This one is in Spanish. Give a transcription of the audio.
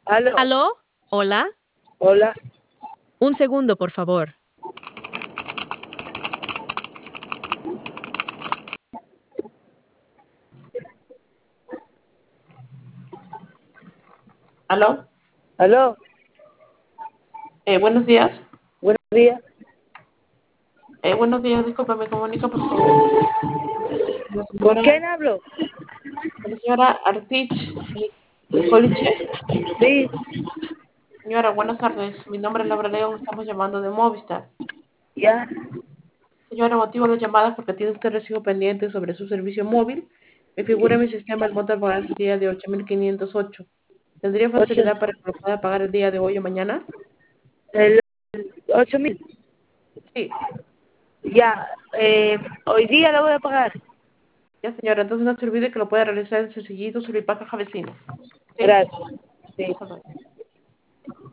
Aló, ¿Aló? Hola. hola. Un segundo, por favor. Aló, Aló, buenos días. buenos días. Buenos días, disculpa, me comunica por favor con la ¿Con señora, quién hablo? Artich Coliche. Sí, Señora, buenas tardes. Mi nombre es Laura León, estamos llamando de Movistar. ya, Señora, motivo de llamada porque tiene usted recibo pendiente sobre su servicio móvil. Me figura en mi sistema el monto a pagar el día de 8.508. ¿Tendría ocho, facilidad para que lo pueda pagar el día de hoy o mañana? el 8.000. Sí, Ya, hoy día lo voy a pagar. ya señora, entonces no se olvide que lo puede realizar en Sencillito, Suripaca, Javecino. ¿Sí? Gracias. Sí. Hasta luego.